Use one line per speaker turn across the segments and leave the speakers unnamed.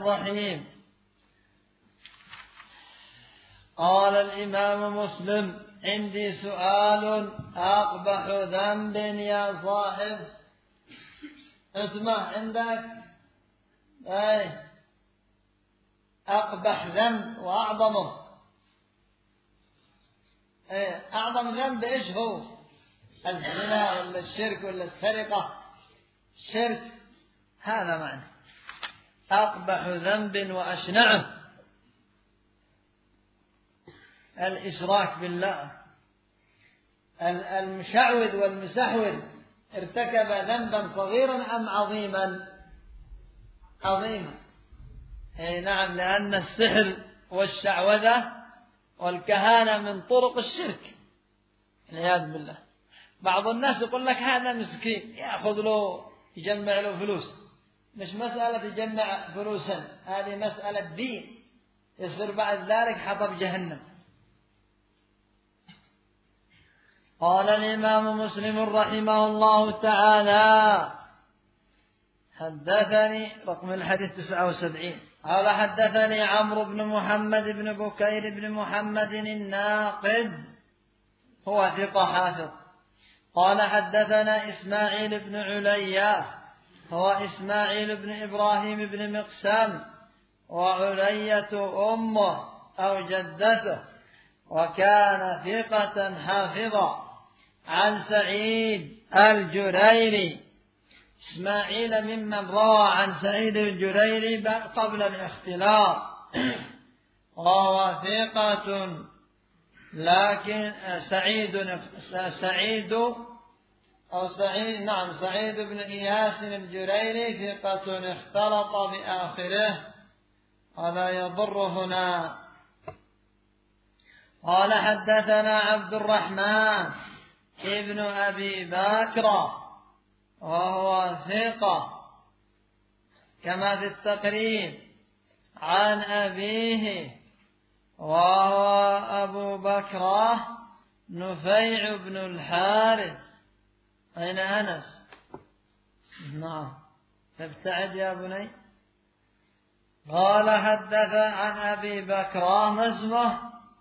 الرحيم. قال الإمام مسلم: عندي سؤال أقبح ذنب يا صاحب. اسمع عندك أقبح ذنب وأعظمه. أعظم ذنب إيش هو؟ الزنا ولا الشرك ولا السرقة؟ الشرك هذا معنى أقبح ذنب وأشنعه الإشراك بالله. المشعوذ والمسحوذ ارتكب ذنبا صغيرا أم عظيما؟ عظيما. نعم، لأن السحر والشعوذة والكهانة من طرق الشرك والعياذ بالله. بعض الناس يقول لك هذا مسكين يأخذ له يجمع له فلوس. مش مسألة يجمع فلوسا، هذه مسألة دين، يصير بعد ذلك حطب جهنم. قال الإمام مسلم رحمه الله تعالى: حدثني رقم الحديث 79. قال: حدثني عمرو بن محمد بن بكير بن محمد الناقد، هو ثقة حافظ. قال: حدثنا إسماعيل بن عليا، هو إسماعيل بن إبراهيم بن مقسم، وعلية أمه أو جدته، وكان ثقة حافظا، عن سعيد الجريري. إسماعيل ممن روى عن سعيد الجريري قبل الاختلاط، وهو ثقة، لكن سعيد بن إياس الجريري ثقة اختلط بآخره، ولا يضر هنا. قال: حدثنا عبد الرحمن ابن أبي بكر، وهو ثقة كما في التقريب، عن أبيه، وهو أبو بكر نفيع بن الحارث. أين أنس؟ نعم، ابتعد يا بني. قال: حدث عن أبي بكر، ما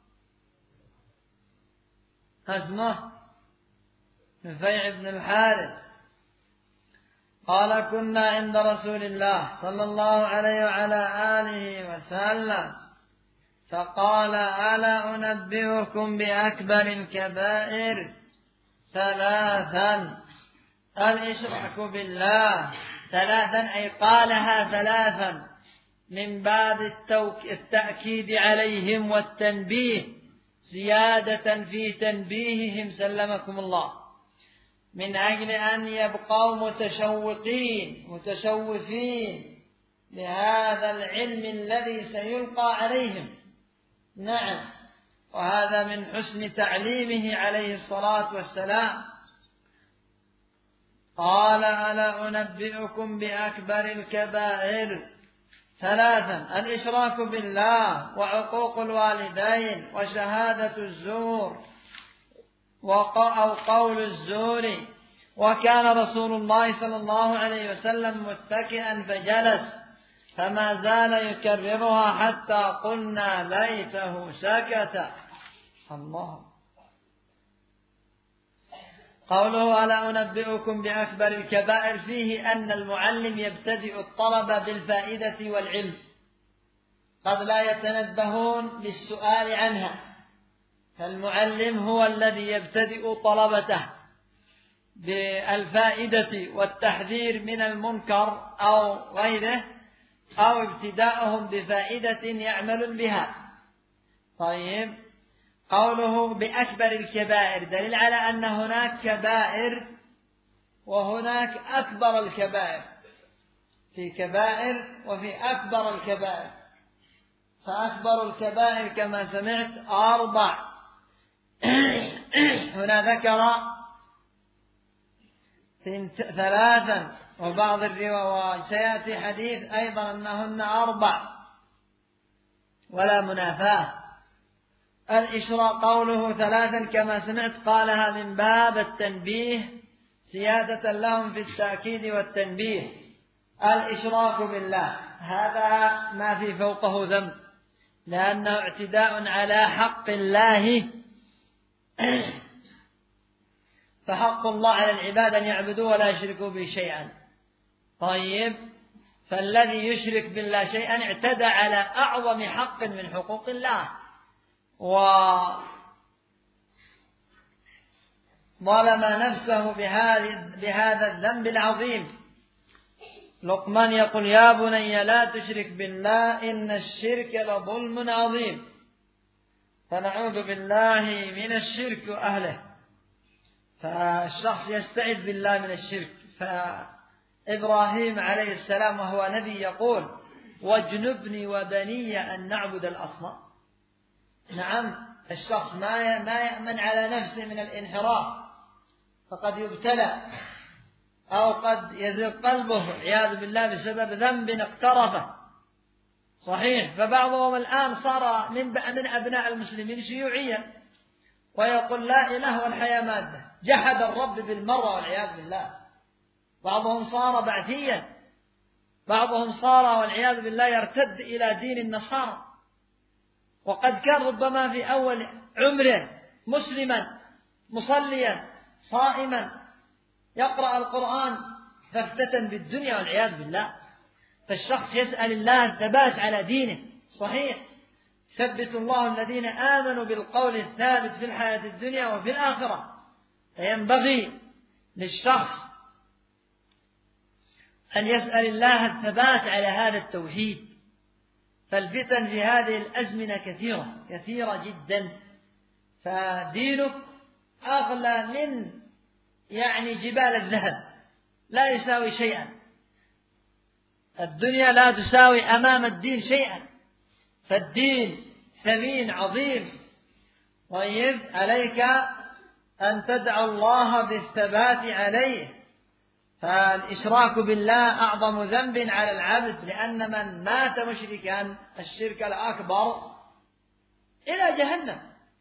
اسمه نفيع بن الحارث. قال: كنا عند رسول الله صلى الله عليه وعلى آله وسلم، فقال: ألا أنبئكم بأكبر الكبائر؟ 3: الإشراك بالله. 3 أي قالها 3 من باب التأكيد عليهم والتنبيه، زيادة في تنبيههم سلمكم الله، من أجل أن يبقوا متشوفين لهذا العلم الذي سيلقى عليهم. نعم، وهذا من حسن تعليمه عليه الصلاة والسلام. قال: ألا أنبئكم بأكبر الكبائر؟ 3: الإشراك بالله، وعقوق الوالدين، وشهادة الزور، أو قول الزور. وكان رسول الله صلى الله عليه وسلم متكئا فجلس، فما زال يكررها حتى قلنا ليته سكت. الله. قوله: ألا أنبئكم بأكبر الكبائر، فيه أن المعلم يبتدئ الطلب بالفائدة والعلم، قد لا يتنبهون للسؤال عنها، فالمعلم هو الذي يبتدئ طلبته بالفائدة والتحذير من المنكر أو غيره، أو ابتداءهم بفائدة يعمل بها. طيب، قوله بأكبر الكبائر دليل على أن هناك كبائر وهناك أكبر الكبائر، في كبائر وفي أكبر الكبائر. فأكبر الكبائر كما سمعت 4، هنا ذكر 3، وبعض الروايات سيأتي حديث أيضا أنهن 4 ولا منافاة. الإشراك قوله 3 كما سمعت قالها من باب التنبيه، زيادة لهم في التأكيد والتنبيه. الإشراك بالله هذا ما في فوقه ذنب، لأنه اعتداء على حق الله. فحق الله على العباد أن يعبدوه ولا يشركوا به شيئا. طيب، فالذي يشرك بالله شيئا اعتدى على أعظم حق من حقوق الله، وظلم نفسه بهذا الذنب العظيم. لقمان يقول: يا بني لا تشرك بالله إن الشرك لظلم عظيم. فنعوذ بالله من الشرك وأهله. فالشخص يستعذ بالله من الشرك. فإبراهيم عليه السلام وهو نبي يقول: واجنبني وبني أن نعبد الأصنام. نعم، الشخص ما يأمن على نفسه من الانحراف، فقد يبتلى أو قد يزيغ قلبه عياذ بالله بسبب ذنب اقترفه. صحيح، فبعضهم الآن صار من أبناء المسلمين شيوعيا، ويقول لا إله والحياة مادة، جحد الرب بالمرة والعياذ بالله. بعضهم صار بعثيا، بعضهم صار والعياذ بالله يرتد إلى دين النصارى، وقد كان ربما في أول عمره مسلما مصليا صائما يقرأ القرآن، فافتتن بالدنيا والعياذ بالله. فالشخص يسأل الله الثبات على دينه. صحيح، ثبت الله الذين آمنوا بالقول الثابت في الحياة الدنيا وفي الآخرة. فينبغي للشخص أن يسأل الله الثبات على هذا التوحيد. فالفتن في هذه الأزمنة كثيرة جدا. فدينك أغلى من جبال الذهب، لا يساوي شيئا. الدنيا لا تساوي أمام الدين شيئا، فالدين ثمين عظيم. طيب، عليك أن تدعو الله بالثبات عليه. فالإشراك بالله أعظم ذنب على العبد، لأن من مات مشركا الشرك الأكبر إلى جهنم.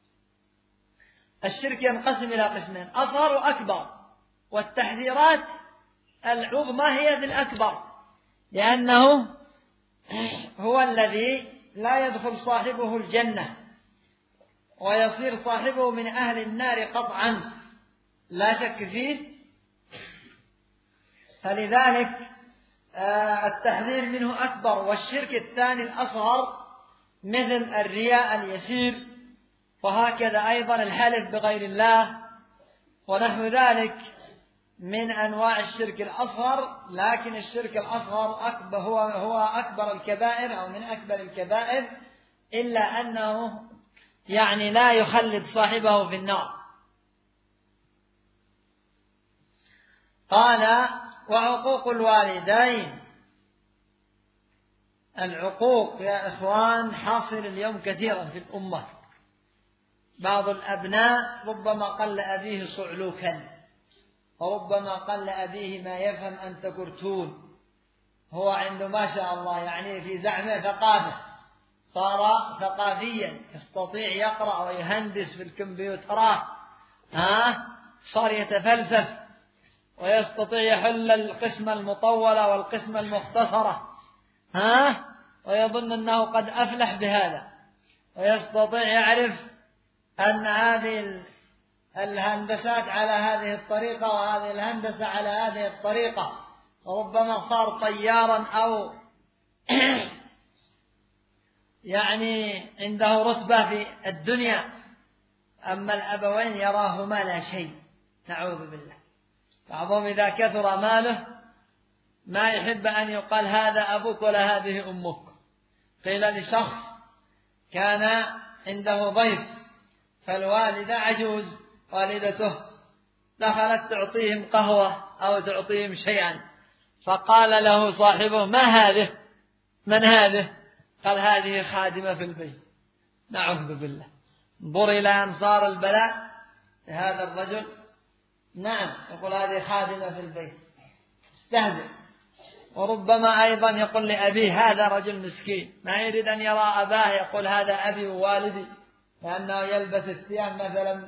الشرك ينقسم إلى قسمين: أصغر وأكبر، والتحذيرات العظمى هي في الأكبر، لأنه هو الذي لا يدخل صاحبه الجنة ويصير صاحبه من أهل النار قطعا، لا شك فيه. فلذلك التحذير منه أكبر. والشرك الثاني الأصغر مثل الرياء اليسير، وهكذا أيضا الحلف بغير الله ونحو ذلك من أنواع الشرك الأصغر. لكن الشرك الأصغر أكبر هو أكبر الكبائر أو من أكبر الكبائر، إلا أنه لا يخلد صاحبه في النار. قال: وعقوق الوالدين. العقوق يا إخوان حاصل اليوم كثيرا في الأمة. بعض الأبناء ربما قل أبيه صعلوكا، وربما قل أبيه ما يفهم أنت كرتون. هو عنده ما شاء الله في زعمه ثقافة، صار ثقافيا يستطيع يقرأ ويهندس في الكمبيوترات، صار يتفلسف ويستطيع يحل القسم المطولة والقسم المختصرة، ويظن أنه قد أفلح بهذا، ويستطيع يعرف أن هذه الهندسات على هذه الطريقة وهذه الهندسة على هذه الطريقة، وربما صار طيارا أو عنده رتبة في الدنيا. أما الأبوين يراهما لا شيء، نعوذ بالله. بعضهم إذا كثر ماله ما يحب أن يقال هذا أبوك ولا هذه أمك. قيل لشخص كان عنده ضيف، فالوالدة عجوز والدته دخلت تعطيهم قهوة أو تعطيهم شيئا، فقال له صاحبه: ما هذه؟ من هذه؟ قال: هذه خادمة في البيت. نعوذ بالله. انظر إلى أنصار البلاء لهذا الرجل. نعم، يقول هذه خادمة في البيت، استهزئ. وربما أيضا يقول لأبيه: هذا رجل مسكين ما يريد أن يرى أباه، يقول هذا أبي ووالدي، لأنه يلبس الثياب مثلا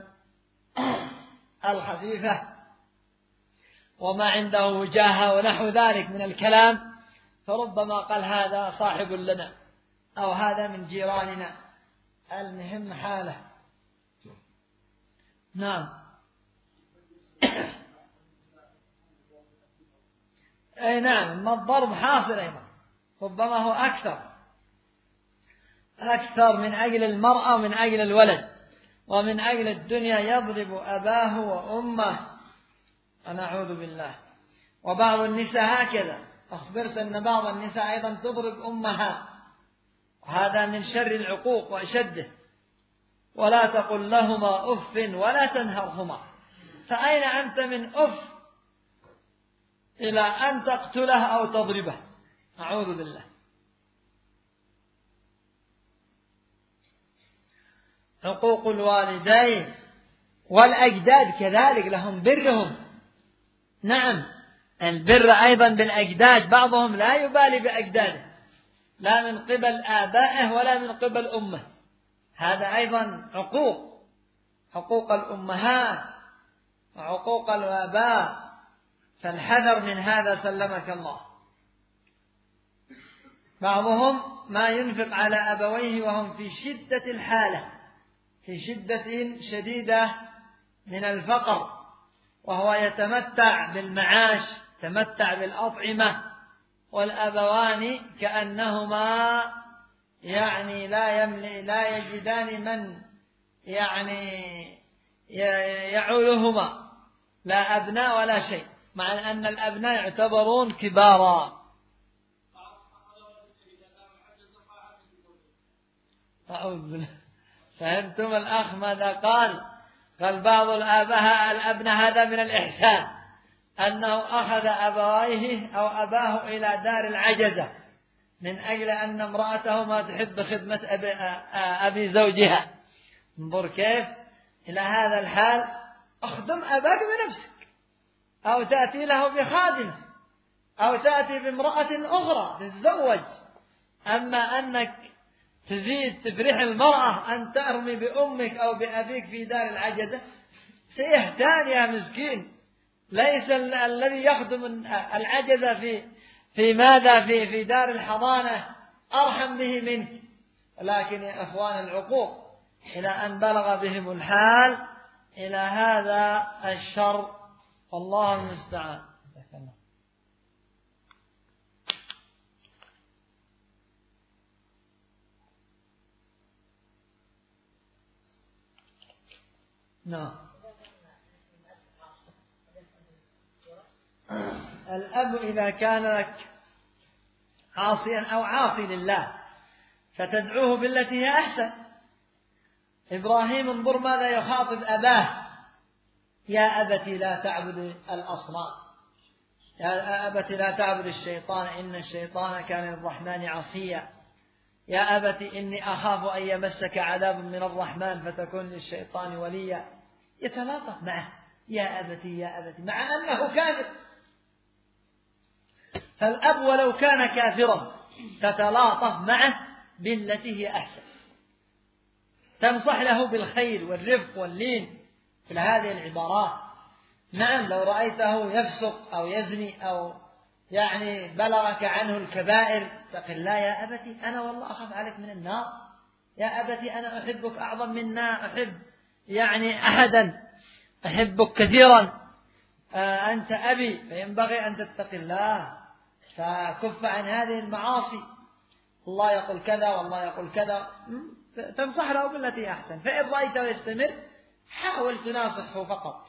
الخفيفة وما عنده وجاهة ونحو ذلك من الكلام فربما قال هذا صاحب لنا أو هذا من جيراننا، المهم حاله. نعم. أي نعم، ما الضرب حاصل أيضا، ربما هو أكثر من أجل المرأة ومن أجل الولد ومن أجل الدنيا، يضرب أباه وأمه، ونعوذ بالله. وبعض النساء هكذا، أخبرت أن بعض النساء أيضا تضرب أمها، وهذا من شر العقوق وأشده. ولا تقل لهما أف ولا تنهرهما، فأين أنت من أف إلى أن تقتله أو تضربه؟ أعوذ بالله. حقوق الوالدين والأجداد كذلك لهم برهم. نعم، البر أيضا بالأجداد، بعضهم لا يبالي بأجداده لا من قبل آبائه ولا من قبل أمه، هذا أيضا حقوق الأمهات وحقوق الآباء، فالحذر من هذا سلمك الله. بعضهم ما ينفق على أبويه وهم في شدة الحالة، في شدة شديدة من الفقر، وهو يتمتع بالمعاش، يتمتع بالأطعمة، والأبوان كأنهما يعني لا يجدان من يعني يعولهما، لا أبناء ولا شيء، مع أن الأبناء يعتبرون كبارا. أعوذ بالله. فهمتم الأخ ماذا قال؟ قال بعض الأبناء هذا من الإحسان، أنه أخذ أبويه أو أباه إلى دار العجزة من أجل أن امرأته ما تحب خدمة أبي زوجها. انظر كيف إلى هذا الحال. أخدم أباك بنفسك، أو تأتي له بخادمة، أو تأتي بامرأة أخرى تتزوج. أما أنك تزيد تفرح المرأة أن ترمي بأمك أو بأبيك في دار العجزة، سيهتان يا مسكين. ليس الذي يخدم العجزة في ماذا في دار الحضانة أرحم به منك، ولكن يا أخوان العقوق إلى أن بلغ بهم الحال إلى هذا الشر، والله المستعان. نعم. الأب إذا كان لك عاصيا أو عاصي لله فتدعوه بالتي هي أحسن. إبراهيم انظر ماذا يخاطب أباه: يا أبت لا تعبد الأصنام، يا أبت لا تعبد الشيطان إن الشيطان كان للرحمن عصيا، يا أبت إني أخاف أن يمسك عذاب من الرحمن فتكون للشيطان وليا. يتلاطف معه: يا أبت يا أبت، مع أنه كافر. فالأب ولو كان كافرا تتلاطف معه بالتي هي أحسن، تنصح له بالخير والرفق واللين في هذه العبارات. نعم، لو رأيته يفسق أو يزني أو يعني بلغك عنه الكبائر تقل: لا يا أبتي أنا والله أخاف عليك من النار، يا أبتي أنا أحبك أعظم منا أحب يعني أحدا، أحبك كثيرا، أنت أبي، فينبغي أن تتقي الله، فكف عن هذه المعاصي، الله يقول كذا والله يقول كذا، تنصح له بالتي أحسن. فإن رأيته يستمر حاول تناصحه فقط،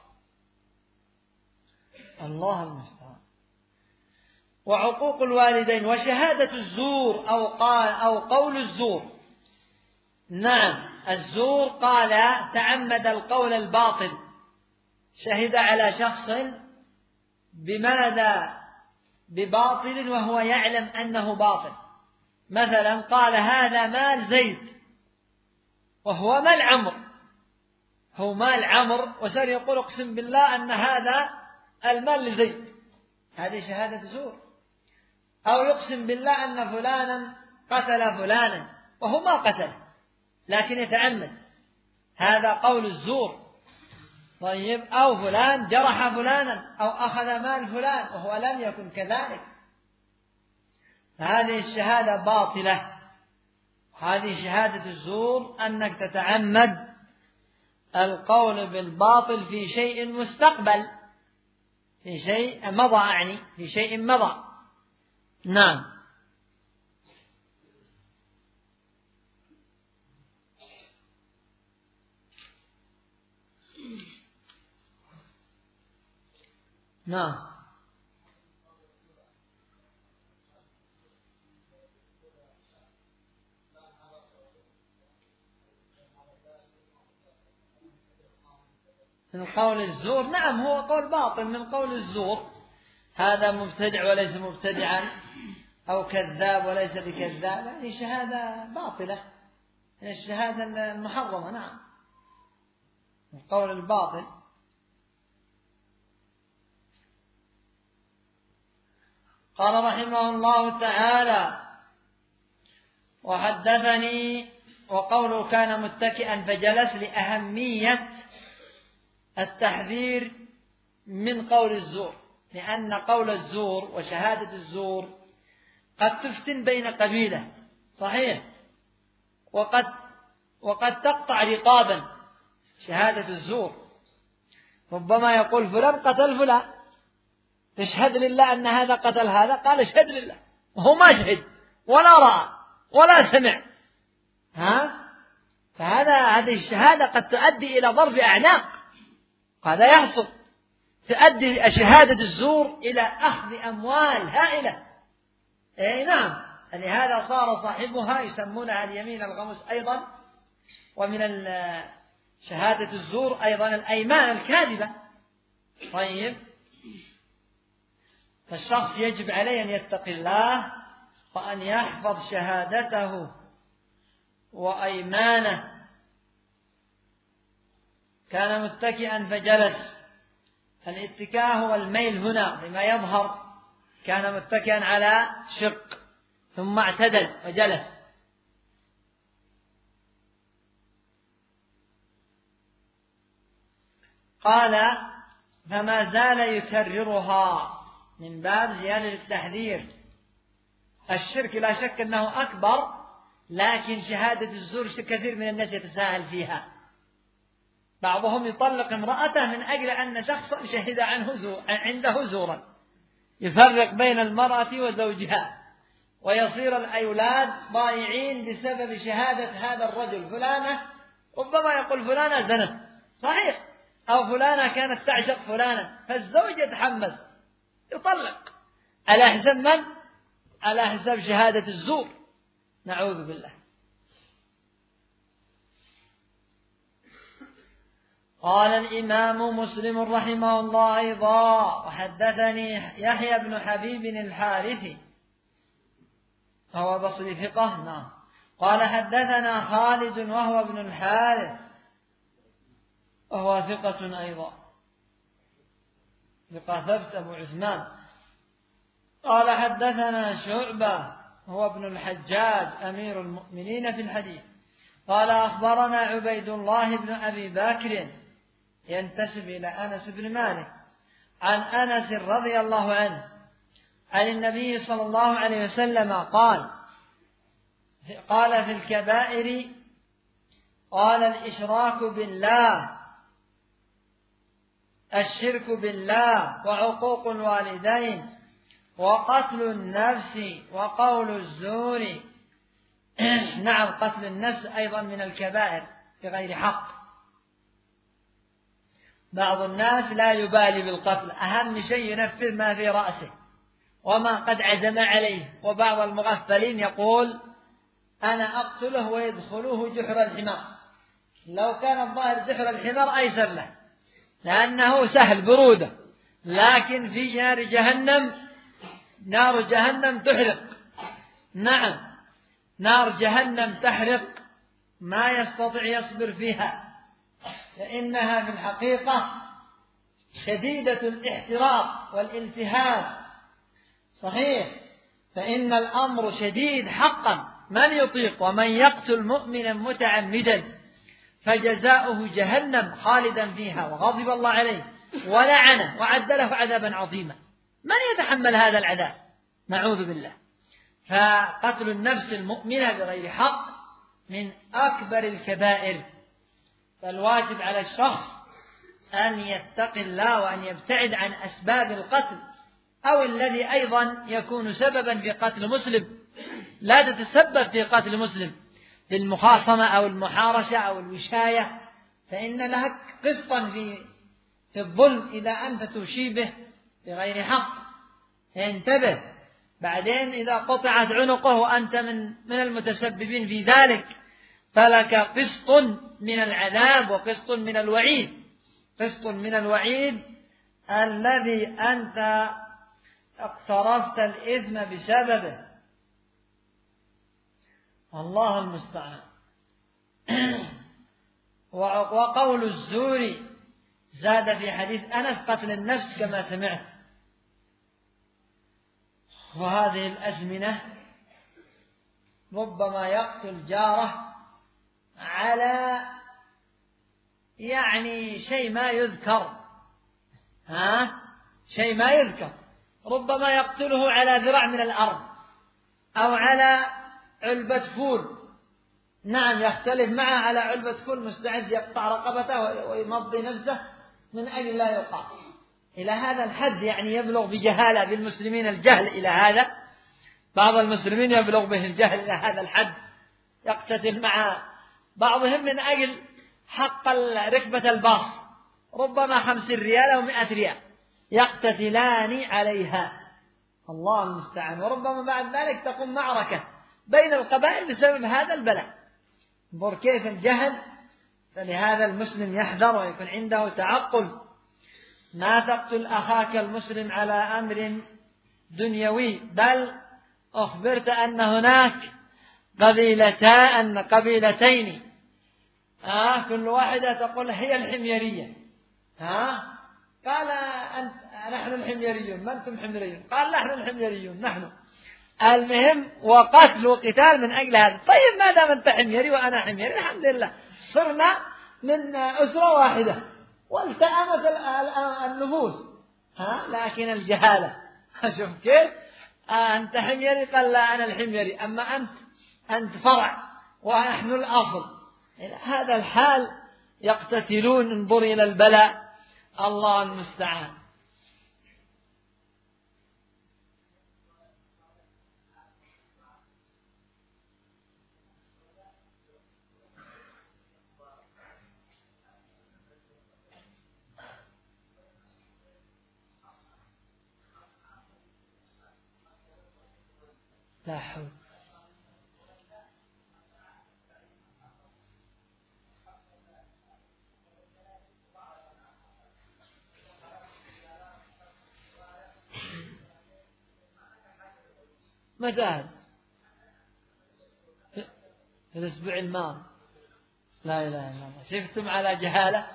الله المستعان. وعقوق الوالدين وشهادة الزور أو قول الزور. نعم، الزور قال تعمد القول الباطل، شهد على شخص بماذا؟ بباطل وهو يعلم أنه باطل. مثلا قال هذا مال زيد وهو مال عمرو، هو مال عمرو، وصار يقول اقسم بالله أن هذا المال لزيد، هذه شهادة زور. أو يقسم بالله أن فلانا قتل فلانا وهو ما قتل لكن يتعمد، هذا قول الزور. طيب، أو فلان جرح فلانا أو أخذ مال فلان وهو لم يكن كذلك، هذه الشهادة باطلة. هذه شهادة الزور، أنك تتعمد القول بالباطل في شيء مستقبل، في شيء مضى، في شيء مضى. نعم. نعم. من قول الزور، نعم، هو قول باطل من قول الزور. هذا مبتدع وليس مبتدعا، أو كذاب وليس بكذاب، هذه شهادة باطلة، الشهادة المحرمة. نعم، القول الباطل. قال رحمه الله تعالى: وحدثني، وقوله كان متكئا فجلس لأهمية التحذير من قول الزور، لأن قول الزور وشهادة الزور قد تفتن بين قبيلة، صحيح، وقد تقطع رقابا. شهادة الزور ربما يقول فلان قتل فلان، تشهد لله أن هذا قتل هذا، قال اشهد لله، وهو ما شهد ولا رأى ولا سمع. هذه الشهادة قد تؤدي إلى ضرب أعناق، هذا يحصل، تؤدي شهادة الزور إلى أخذ أموال هائلة. نعم، لهذا صار صاحبها يسمونها اليمين الغموس أيضا، ومن شهادة الزور أيضا الأيمان الكاذبة. طيب، فالشخص يجب عليه أن يتقي الله وأن يحفظ شهادته وأيمانه. كان متكئا فجلس، الاتكاء هو الميل هنا بما يظهر، كان متكئا على شق ثم اعتدل وجلس. قال: فما زال يكررها، من باب زيادة التحذير. الشرك لا شك أنه أكبر، لكن شهادة الزور كثير من الناس يتساهل فيها. بعضهم يطلق امرأته من أجل أن شخصا شهد عنده زورا، يفرق بين المرأة وزوجها، ويصير الأولاد ضائعين بسبب شهادة هذا الرجل. فلانة، ربما يقول فلانة زنت، صحيح، أو فلانة كانت تعشق فلانا، فالزوج يتحمس يطلق على حساب من؟ على حساب شهادة الزور، نعوذ بالله. قال الإمام مسلم رحمه الله أيضا: وحدثني يحيى بن حبيب الحارثي، هو بصري ثقة. نعم. قال حدثنا خالد وهو ابن الحارث، وهو ثقة أيضا، ثقة ثبت أبو عثمان. قال حدثنا شعبة هو ابن الحجاج أمير المؤمنين في الحديث. قال أخبرنا عبيد الله بن أبي بكر، ينتسب إلى أنس بن مالك، عن أنس رضي الله عنه عن النبي صلى الله عليه وسلم قال في الكبائر: قال الإشراك بالله، الشرك بالله، وعقوق الوالدين، وقتل النفس، وقول الزور. نعم، قتل النفس أيضا من الكبائر بغير حق. بعض الناس لا يبالي بالقتل، أهم شيء ينفذ ما في رأسه وما قد عزم عليه. وبعض المغفلين يقول: أنا أقتله ويدخلوه جحر الحمار. لو كان الظاهر جحر الحمار أيسر له، لأنه سهل برودة، لكن في نار جهنم تحرق. نعم، نار جهنم تحرق، ما يستطيع يصبر فيها، لأنها في الحقيقة شديدة الاحتراق والالتهاب. صحيح، فإن الأمر شديد حقا، من يطيق. ومن يقتل مؤمنا متعمدا فجزاؤه جهنم خالدا فيها وغضب الله عليه ولعنه وعد له عذابا عظيما. من يتحمل هذا العذاب؟ نعوذ بالله. فقتل النفس المؤمنة بغير حق من أكبر الكبائر، فالواجب على الشخص أن يتقي الله وأن يبتعد عن أسباب القتل، أو الذي أيضا يكون سببا في قتل مسلم. لا تتسبب في قتل مسلم بالمخاصمة أو المحارشة أو الوشاية، فإن لها قسطا في الظلم إذا أنت توشي به بغير حق. انتبه، بعدين إذا قطعت عنقه وأنت من المتسببين في ذلك فلك قسط من العذاب وقسط من الوعيد، قسط من الوعيد الذي أنت اقترفت الإثم بسببه. الله المستعان. وقول الزور زاد في حديث أنس قتل النفس كما سمعت. وهذه الأزمنة ربما يقتل جاره على شيء ما يذكر، شيء ما يذكر، ربما يقتله على ذراع من الأرض أو على علبة فول. نعم، يختلف معه على علبة فول، مستعد يقطع رقبته ويمضي نفسه من أجل لا يقع. إلى هذا الحد يبلغ بجهالة بالمسلمين الجهل إلى هذا. بعض المسلمين يبلغ به الجهل إلى هذا الحد، يقتتل مع بعضهم من أجل حق ركبة الباص، ربما 50 ريال أو 100 ريال، يقتتلان عليها. الله المستعان. وربما بعد ذلك تقوم معركة بين القبائل بسبب هذا البلاء. انظر كيف الجهل. فلهذا المسلم يحذر ويكون عنده تعقل. ما تقتل أخاك المسلم على أمر دنيوي، بل أخبرت أن هناك قبيلتين كل واحدة تقول هي الحميرية. قال نحن الحميريون. ما أنتم حميريون؟ قال نحن الحميريون نحن. المهم وقتل وقتال من أجل هذا. طيب ما دام أنت حميري وأنا حميري الحمد لله، صرنا من أسرة واحدة والتأمت النفوس. لكن الجهالة، شوف كيف أنت حميري، قال لا أنا الحميري، أما أنت فرع ونحن الأصل. إلى هذا الحال يقتتلون. انظر إلى البلاء. الله المستعان. لا حول. متى هذا؟ في الأسبوع الماضي. لا إله إلا الله. شفتم على جهالة.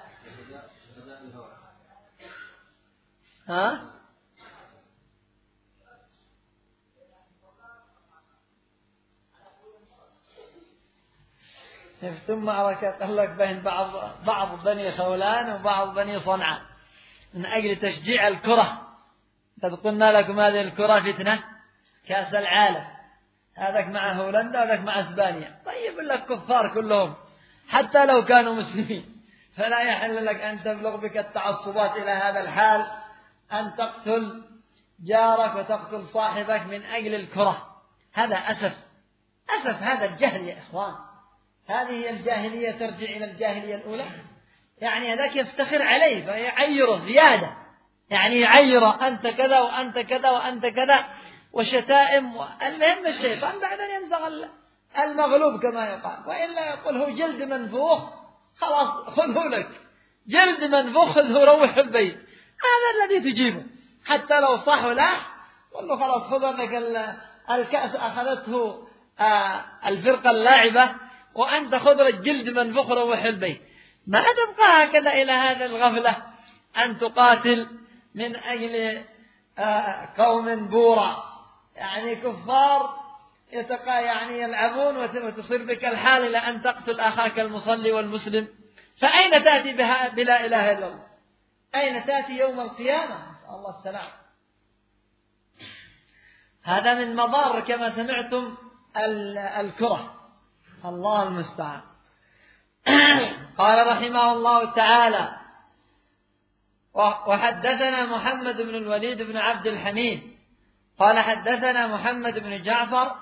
شفتم معركة قال لك بين بعض بني خولان وبعض بني صنعاء من أجل تشجيع الكرة. قد قلنا لكم هذه الكرة فتنة، كأس العالم، هذاك مع هولندا وهذاك مع اسبانيا. طيب لك كفار كلهم حتى لو كانوا مسلمين، فلا يحل لك أن تبلغ بك التعصبات إلى هذا الحال، أن تقتل جارك وتقتل صاحبك من أجل الكرة. هذا أسف هذا الجهل يا إخوان. هذه هي الجاهلية، ترجع إلى الجاهلية الأولى. هذاك يفتخر عليه فيعيره زيادة، يعيره أنت كذا وأنت كذا وأنت كذا وشتائم. المهم الشيطان بعدين ينزغ المغلوب كما يقال، وإلا يقول هو جلد منفوخ، خلاص خذه لك جلد منفوخ، خذه روح البيت. هذا الذي تجيبه حتى لو صح ولا قل له خلاص خذ لك الكأس أخذته الفرقة اللاعبة وأنت خذ لك جلد منفوخ روح البيت. ما تبقى هكذا إلى هذا الغفلة أن تقاتل من أجل قوم بورا، كفار يلعبون، وتصير بك الحال إلى أن تقتل أخاك المصلي والمسلم. فأين تأتي بلا إله إلا الله؟ أين تأتي يوم القيامة؟ نسأل الله السلام. هذا من مضار كما سمعتم الكره. الله المستعان. قال رحمه الله تعالى: وحدثنا محمد بن الوليد بن عبد الحميد قال حدثنا محمد بن جعفر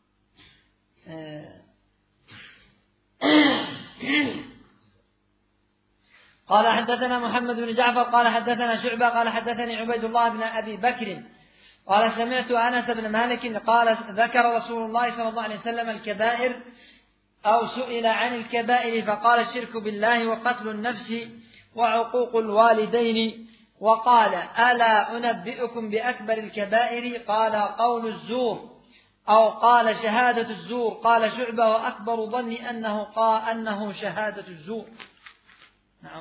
قال حدثنا محمد بن جعفر قال حدثنا شعبة قال حدثني عبيد الله بن أبي بكر قال سمعت أنس بن مالك قال ذكر رسول الله صلى الله عليه وسلم الكبائر أو سئل عن الكبائر فقال الشرك بالله وقتل النفس وعقوق الوالدين، وقال: ألا أنبئكم بأكبر الكبائر؟ قال: قول الزور، أو قال: شهادة الزور. قال شعبة: وأكبر ظني أنه شهادة الزور. نعم.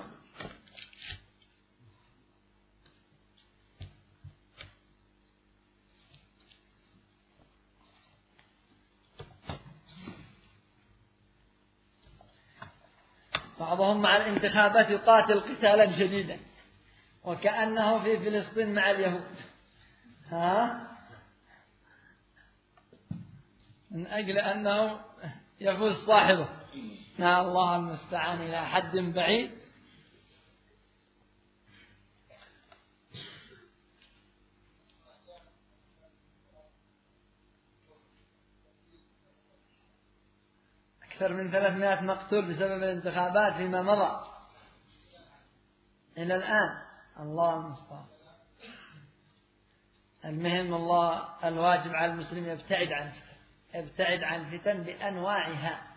بعضهم مع الانتخابات يقاتل قتالا شديدا وكأنه في فلسطين مع اليهود، من أجل أنه يفوز صاحبه. الله المستعان إلى حد بعيد. أكثر من 300 مقتول بسبب الانتخابات فيما مضى إلى الآن. الله المستعان. المهم الله الواجب على المسلم يبتعد عن الفتن بأنواعها.